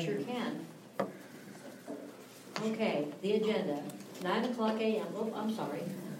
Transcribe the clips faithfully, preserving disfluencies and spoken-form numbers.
sure can. Okay, the agenda, nine o'clock a m, oh, I'm sorry.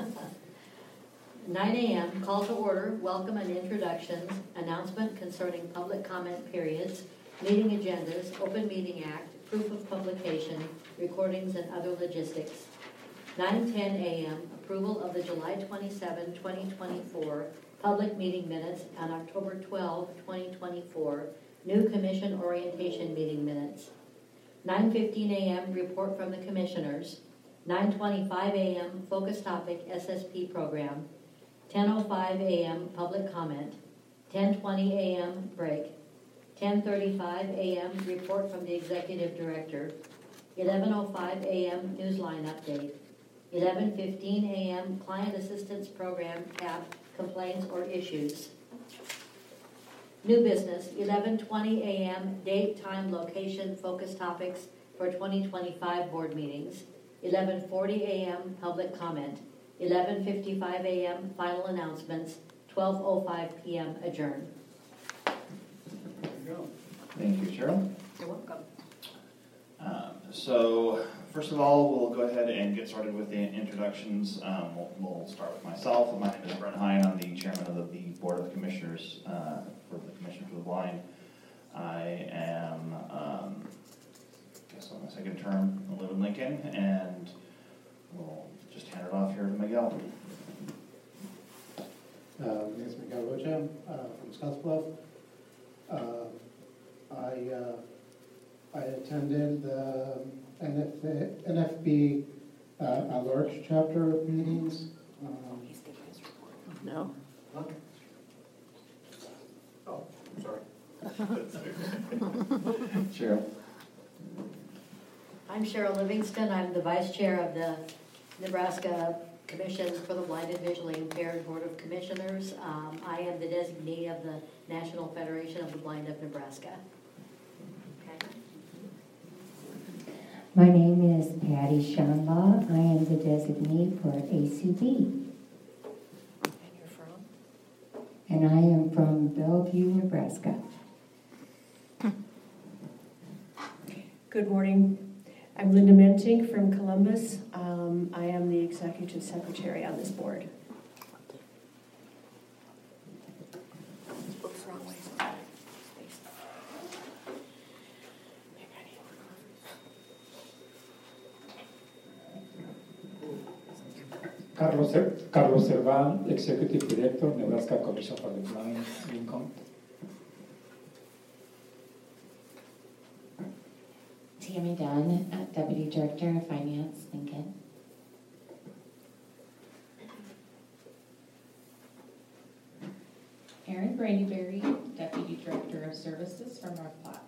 nine a m, call to order, welcome and introductions, announcement concerning public comment periods, meeting agendas, Open Meeting Act, proof of publication, recordings and other logistics. nine ten a m, approval of the July twenty-seventh, twenty twenty-four public meeting minutes and October twelfth, twenty twenty-four new commission orientation meeting minutes. nine fifteen a m, report from the commissioners. nine twenty-five a m, focus topic S S P program. ten oh five a m, public comment. ten twenty a m, break. ten thirty-five a m, report from the executive director. eleven oh five a m, newsline update. eleven fifteen a m, client assistance program tab, complaints or issues. New business, eleven twenty a m, date, time, location, focus topics for twenty twenty-five board meetings. eleven forty a m, public comment. eleven fifty-five a m, final announcements. twelve oh five p m, adjourn. There you go. Thank you, Cheryl. You're welcome. Um, so, first of all, we'll go ahead and get started with the introductions. Um, we'll, we'll start with myself. My name is Brent Hine. I'm the chairman of the, the Board of Commissioners uh, for the Commission for the Blind. I am, um, I guess, on my second term. I live in Lincoln, and we'll just hand it off here to Miguel. Uh, my name is Miguel Rocha uh, from Scottsbluff. Uh, I uh, I attended the N F B uh, at large chapter meetings. Um, No. oh, sorry. Cheryl. I'm Cheryl Livingston. I'm the vice chair of the Nebraska Commission for the Blind and Visually Impaired Board of Commissioners. Um, I am the designee of the National Federation of the Blind of Nebraska. Okay. My name is Patty Schonbaugh. I am the designee for A C B. And you're from? And I am from Bellevue, Nebraska. Good morning. I'm Linda Mentink from Columbus. Um, I am the executive secretary on this board. Carlos, Carlos Servan, Executive Director, Nebraska Commission for the Blind, Lincoln. Tammy Dunn, uh, Deputy Director of Finance, Lincoln. Erin Bradyberry, Deputy Director of Services for North Platte.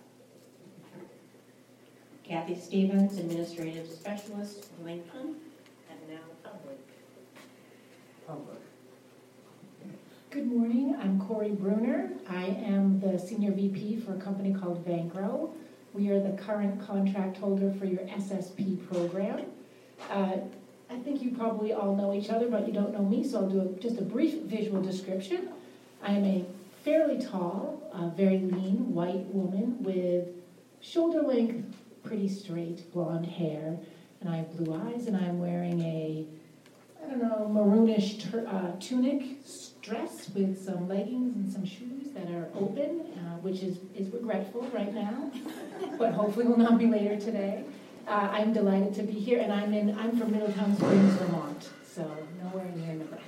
Kathy Stevens, Administrative Specialist for Lincoln, and now Public. Public. Good morning, I'm Corey Bruner. I am the Senior V P for a company called Vangro. We are the current contract holder for your S S P program. Uh, I think you probably all know each other, but you don't know me, so I'll do a, just a brief visual description. I am a fairly tall, uh, very lean white woman with shoulder-length, pretty straight blonde hair, and I have blue eyes, and I'm wearing a, I don't know, maroonish uh, tunic dress with some leggings and some shoes that are open, uh, which is, is regretful right now, but hopefully will not be later today. Uh, I'm delighted to be here, and I'm in. I'm from Middletown Springs, Vermont, so nowhere near Nebraska.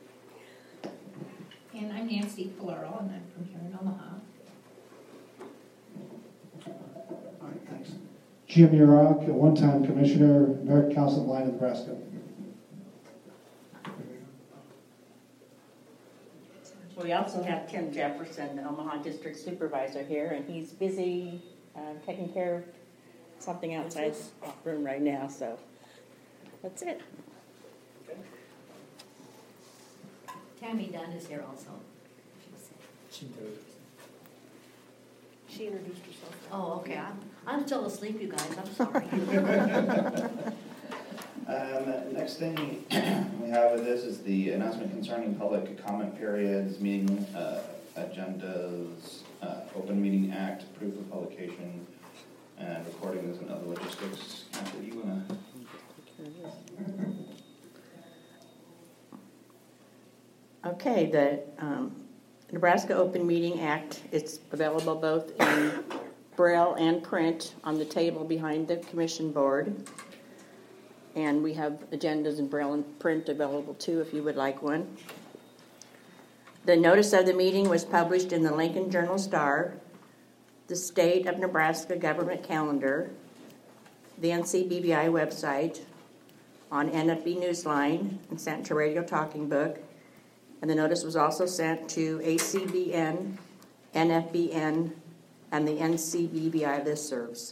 And I'm Nancy Colero, and I'm from here in Omaha. All right, thanks. Jim Yurok, a one-time commissioner, American Council of the Blind of Nebraska. We also have Tim Jefferson, the Omaha District Supervisor here, and he's busy uh, taking care of something outside the room right now, so that's it. Tammy Dunn is here also. She introduced herself. Oh, okay. I'm, I'm still asleep, you guys. I'm sorry. Um, next thing we have with this is the announcement concerning public comment periods, meeting uh, agendas, uh, Open Meeting Act, proof of publication, uh, recordings and other logistics. Kathy, you wanna? Okay, the um, Nebraska Open Meeting Act, it's available both in Braille and print on the table behind the commission board. And we have agendas in Braille and print available too if you would like one. The notice of the meeting was published in the Lincoln Journal-Star, the State of Nebraska Government Calendar, the N C B B I website, on N F B Newsline, and sent to Radio Talking Book. And the notice was also sent to A C B N, N F B N, and the N C B B I listservs.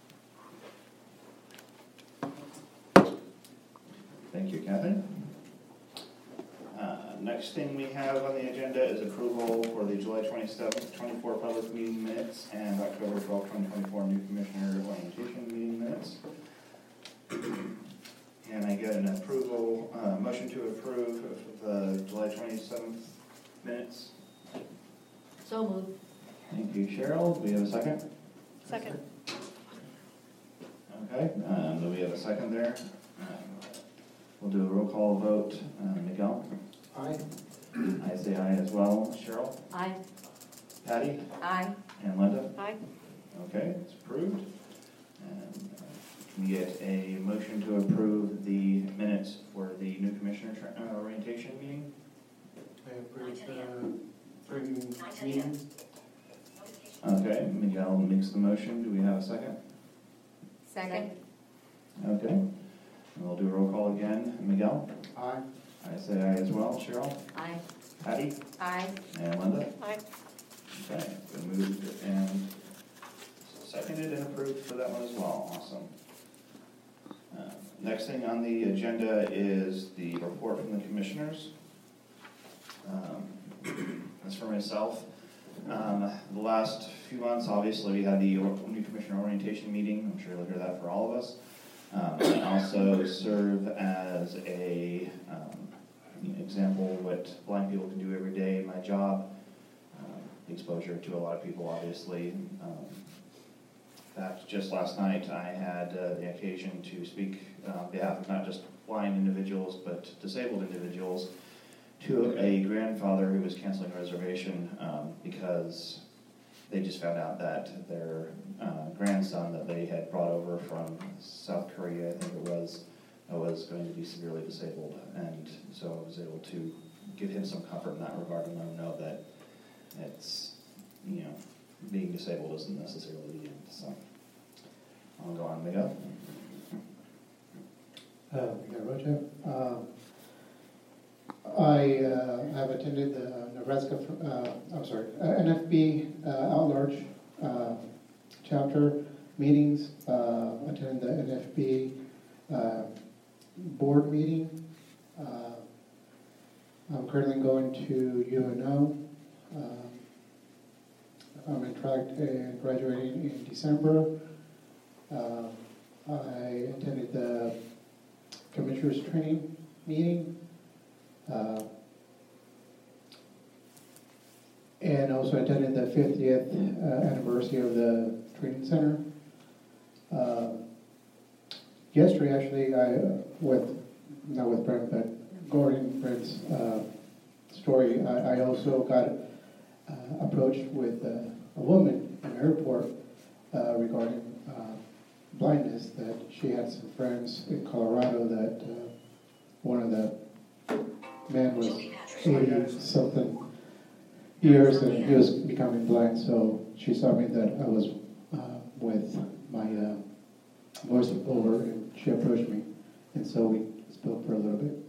Thank you, Kathy. Uh, next thing we have on the agenda is approval for the July twenty-seventh, twenty-four public meeting minutes and October twelfth, twenty twenty-four new commissioner orientation meeting minutes. And I get an approval, uh, motion to approve of the July twenty-seventh minutes. So moved. Thank you, Cheryl. Do we have a second? Second. Okay, um, do we have a second there? Um, we'll do a roll call vote. Uh, Miguel? Aye. I say aye as well. Cheryl? Aye. Patty? Aye. And Linda? Aye. Okay, it's approved. And uh, can we get a motion to approve the minutes for the new commissioner tra- uh, orientation meeting? I approve the three meetings. Okay, Miguel makes the motion. Do we have a second? Second. Okay. And we'll do a roll call again. Miguel? Aye. I say aye as well. Cheryl? Aye. Patty? Aye. And Linda? Aye. Okay, been moved and seconded and approved for that one as well. Awesome. Uh, next thing on the agenda is the report from the commissioners. Um, as for myself, um, the last few months, obviously, we had the new commissioner orientation meeting. I'm sure you'll hear that for all of us. Um, I also serve as a um, example of what blind people can do every day in my job. Um, exposure to a lot of people, obviously. Um, in fact, just last night I had uh, the occasion to speak uh, on behalf of not just blind individuals, but disabled individuals, to a grandfather who was canceling a reservation um, because they just found out that their uh, grandson that they had brought over from South Korea, I think it was, uh, was going to be severely disabled. And so I was able to give him some comfort in that regard and let him know that it's, you know, being disabled isn't necessarily the end. So I'll go on, Miguel. Uh, Miguel Rocha. Um, I uh, have attended the Nebraska, uh, I'm sorry, uh, N F B uh, at-large uh, chapter meetings, uh, attended the N F B uh, board meeting. Uh, I'm currently going to U N O. Uh, I'm in track and graduating in December. Uh, I attended the commissioners training meeting. Uh, and also attended the fiftieth uh, anniversary of the training center. Uh, yesterday, actually, I uh, with not with Brent, but Gordon Brent's uh, story. I, I also got uh, approached with uh, a woman in the airport uh, regarding uh, blindness. That she had some friends in Colorado that uh, one of the man was eighty something years and he was becoming blind, so she saw me that I was uh, with my uh, voiceover and she approached me, and so we spoke for a little bit.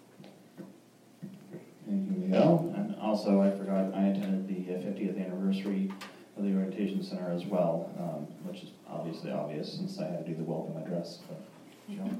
Thank you, Miguel. And also, I forgot, I attended the fiftieth anniversary of the Orientation Center as well, um, which is obviously obvious since I had to do the welcome address. But, Joe?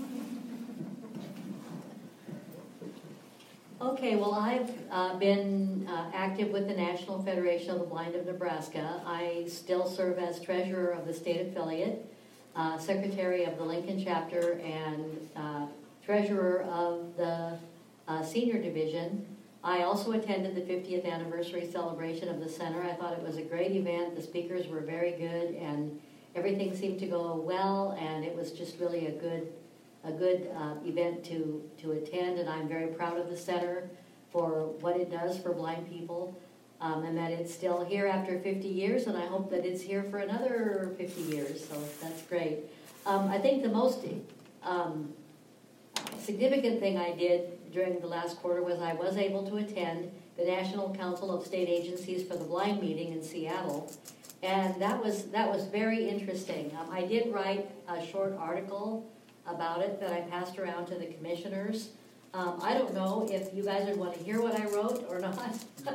Okay, well, I've uh, been uh, active with the National Federation of the Blind of Nebraska. I still serve as treasurer of the state affiliate, uh, secretary of the Lincoln chapter, and uh, treasurer of the uh, senior division. I also attended the fiftieth anniversary celebration of the center. I thought it was a great event. The speakers were very good, and every everything seemed to go well, and it was just really a good, a good uh, event to, to attend, and I'm very proud of the center for what it does for blind people, um, and that it's still here after fifty years, and I hope that it's here for another fifty years, so that's great. Um, I think the most um, significant thing I did during the last quarter was I was able to attend the National Council of State Agencies for the Blind meeting in Seattle. And that was that was very interesting. Um, I did write a short article about it that I passed around to the commissioners. Um, I don't know if you guys would want to hear what I wrote or not.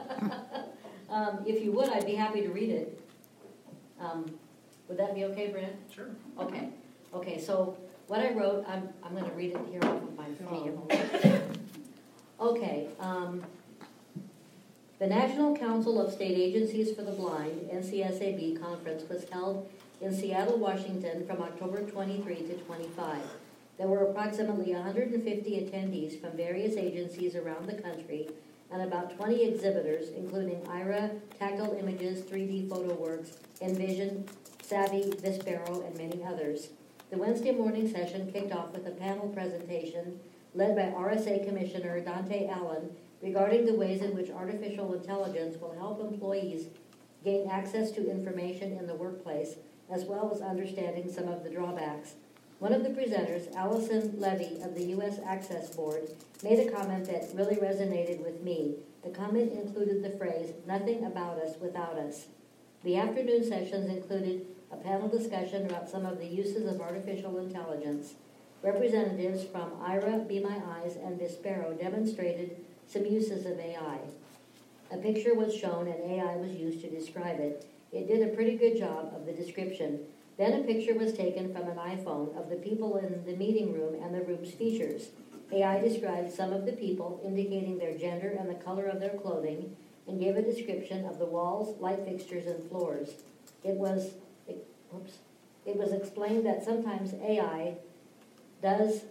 um, if you would, I'd be happy to read it. Um, would that be okay, Brent? Sure. Okay. Okay, so what I wrote, I'm, I'm going to read it here off of my phone. Okay. Um, The National Council of State Agencies for the Blind, N C S A B conference was held in Seattle, Washington from October twenty-third to twenty-fifth. There were approximately one hundred fifty attendees from various agencies around the country and about twenty exhibitors, including I R A, Tactile Images, three D PhotoWorks, Envision, Savvy, Vispero, and many others. The Wednesday morning session kicked off with a panel presentation led by R S A Commissioner Dante Allen regarding the ways in which artificial intelligence will help employees gain access to information in the workplace, as well as understanding some of the drawbacks. One of the presenters, Allison Levy of the U S Access Board, made a comment that really resonated with me. The comment included the phrase, "Nothing about us without us." The afternoon sessions included a panel discussion about some of the uses of artificial intelligence. Representatives from I R A, Be My Eyes, and Vispero demonstrated some uses of A I. A picture was shown and A I was used to describe it. It did a pretty good job of the description. Then a picture was taken from an iPhone of the people in the meeting room and the room's features. A I described some of the people, indicating their gender and the color of their clothing, and gave a description of the walls, light fixtures, and floors. It was, it, oops, it was explained that sometimes A I does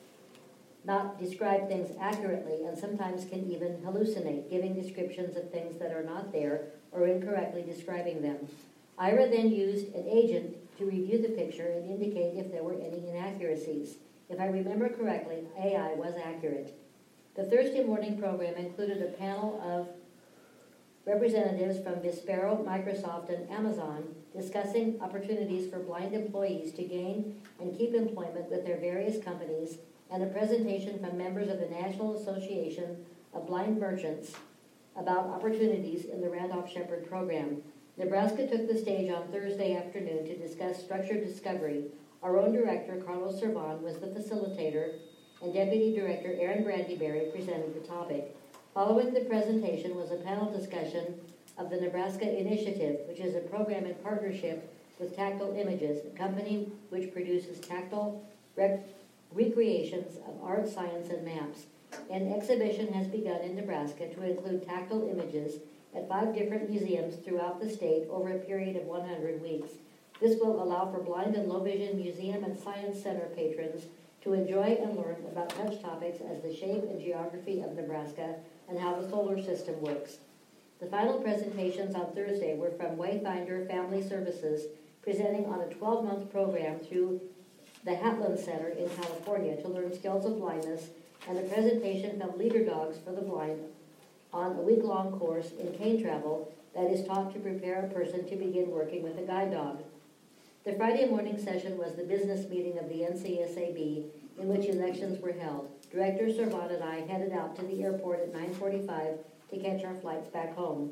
not describe things accurately and sometimes can even hallucinate, giving descriptions of things that are not there or incorrectly describing them. I R A then used an agent to review the picture and indicate if there were any inaccuracies. If I remember correctly, A I was accurate. The Thursday morning program included a panel of representatives from Vispero, Microsoft, and Amazon discussing opportunities for blind employees to gain and keep employment with their various companies, and a presentation from members of the National Association of Blind Merchants about opportunities in the Randolph-Shepard program. Nebraska took the stage on Thursday afternoon to discuss structured discovery. Our own director, Carlos Servan, was the facilitator, and Deputy Director Aaron Brandyberry presented the topic. Following the presentation was a panel discussion of the Nebraska Initiative, which is a program in partnership with Tactile Images, a company which produces tactile rec recreations of art, science, and maps. An exhibition has begun in Nebraska to include tactile images at five different museums throughout the state over a period of one hundred weeks. This will allow for blind and low vision museum and science center patrons to enjoy and learn about such topics as the shape and geography of Nebraska and how the solar system works. The final presentations on Thursday were from Wayfinder Family Services, presenting on a twelve-month program through the Hatland Center in California to learn skills of blindness, and a presentation from Leader Dogs for the Blind on a week-long course in cane travel that is taught to prepare a person to begin working with a guide dog. The Friday morning session was the business meeting of the N C S A B, in which elections were held. Director Servan and I headed out to the airport at nine forty-five to catch our flights back home.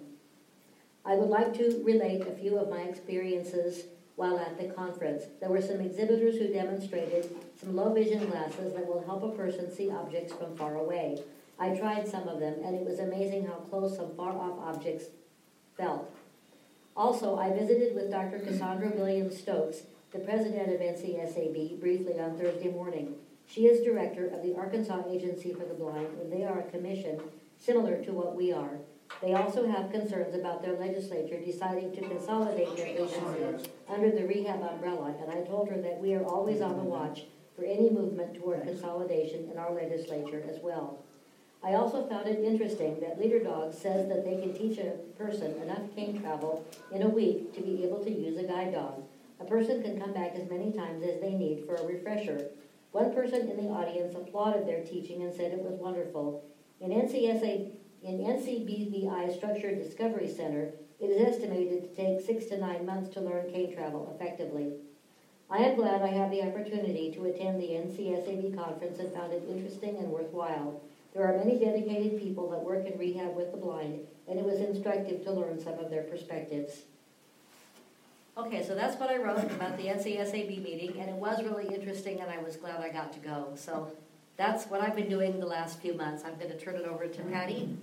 I would like to relate a few of my experiences while at the conference. There were some exhibitors who demonstrated some low vision glasses that will help a person see objects from far away. I tried some of them, and it was amazing how close some far-off objects felt. Also, I visited with Doctor Cassandra Williams-Stokes, the president of N C S A B, briefly on Thursday morning. She is director of the Arkansas Agency for the Blind, and they are a commission similar to what we are. They also have concerns about their legislature deciding to consolidate their agency under the rehab umbrella, and I told her that we are always on the watch for any movement toward consolidation in our legislature as well. I also found it interesting that Leader Dogs says that they can teach a person enough cane travel in a week to be able to use a guide dog. A person can come back as many times as they need for a refresher. One person in the audience applauded their teaching and said it was wonderful. In N C S A, in N C B V I Structured Discovery Center, it is estimated to take six to nine months to learn cane travel effectively. I am glad I have the opportunity to attend the N C S A B conference and found it interesting and worthwhile. There are many dedicated people that work in rehab with the blind, and it was instructive to learn some of their perspectives. Okay, so that's what I wrote about the N C S A B meeting, and it was really interesting, and I was glad I got to go. So that's what I've been doing the last few months. I'm going to turn it over to Patty.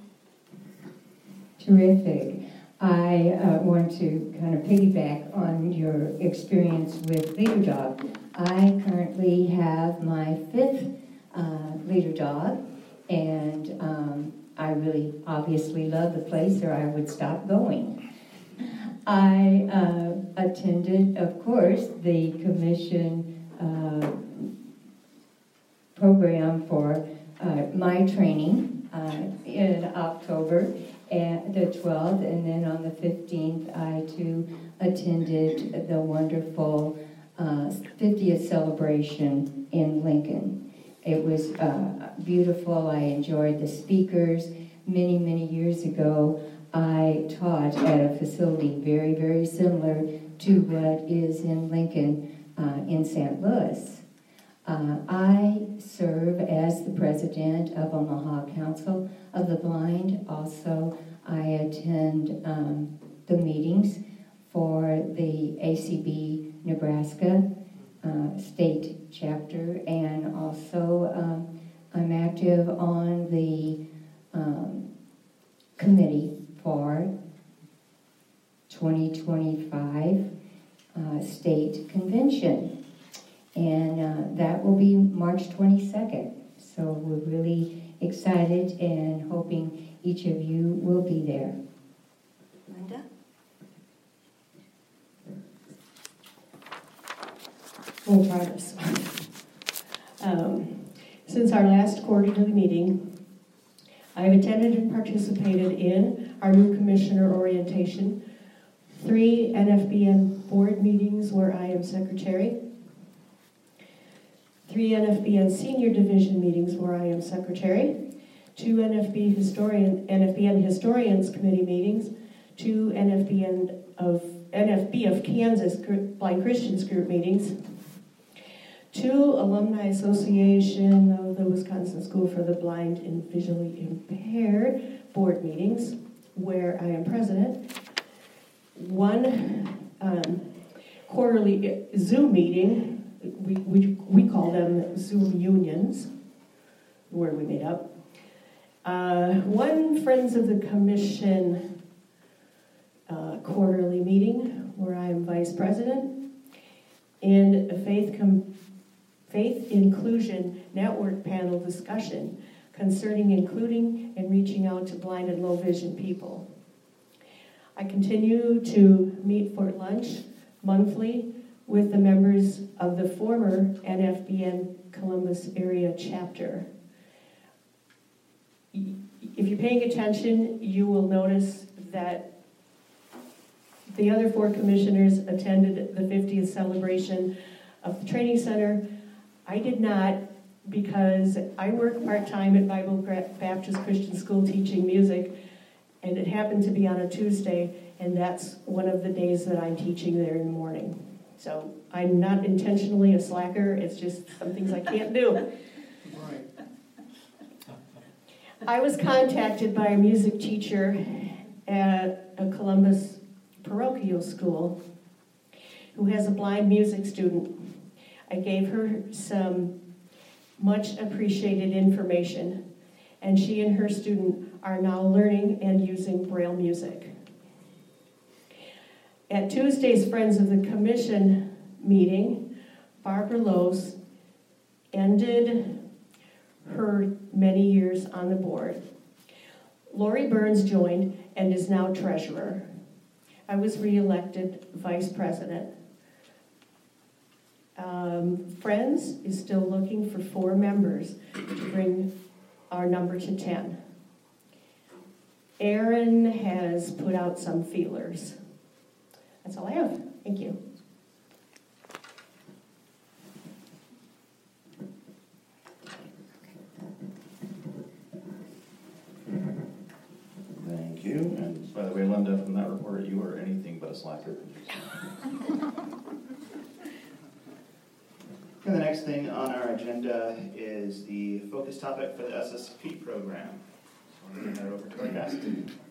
Terrific. I uh, want to kind of piggyback on your experience with Leader Dog. I currently have my fifth uh, Leader Dog, and um, I really obviously love the place, or I would stop going. I uh, attended, of course, the commission uh, program for uh, my training uh, in October and the twelfth, and then on the fifteenth, I too attended the wonderful uh, fiftieth celebration in Lincoln. It was uh, beautiful. I enjoyed the speakers. Many, many years ago, I taught at a facility very, very similar to what is in Lincoln uh, in Saint Louis. Uh, I serve as the president of Omaha Council of the Blind. Also, I attend um, the meetings for the A C B Nebraska uh, state chapter, and also um, I'm active on the um, committee for twenty twenty-five uh, state convention, and uh, that will be March twenty-second. So we're really excited and hoping each of you will be there. Linda? We'll try this. um, since our last quarterly meeting, I have attended and participated in our new commissioner orientation, three N F B N board meetings where I am secretary, three N F B N senior division meetings where I am secretary, two N F B historian N F B N historians committee meetings, two N F B N of N F B of Kansas Blind Christians group meetings, two Alumni Association of the Wisconsin School for the Blind and Visually Impaired board meetings, where I am president, one um, quarterly Zoom meeting, we, we, we call them Zoom unions, where we meet up, uh, one Friends of the Commission uh, quarterly meeting, where I am vice president, and a faith com Faith Inclusion Network panel discussion concerning including and reaching out to blind and low vision people. I continue to meet for lunch monthly with the members of the former N F B N Columbus area chapter. If you're paying attention, you will notice that the other four commissioners attended the fiftieth celebration of the training center. I did not, because I work part-time at Bible Baptist Christian School teaching music, and it happened to be on a Tuesday, and that's one of the days that I'm teaching there in the morning. So I'm not intentionally a slacker, it's just some things I can't do. Right. I was contacted by a music teacher at a Columbus parochial school who has a blind music student. I gave her some much appreciated information, and she and her student are now learning and using Braille music. At Tuesday's Friends of the Commission meeting, Barbara Lose ended her many years on the board. Lori Burns joined and is now treasurer. I was reelected vice president. Um, Friends is still looking for four members to bring our number to ten. Aaron has put out some feelers. That's all I have. Thank you. Thank you. And by the way, Linda, from that report, you are anything but a slacker. And the next thing on our agenda is the focus topic for the S S P program. So I'm going to head over to our guest.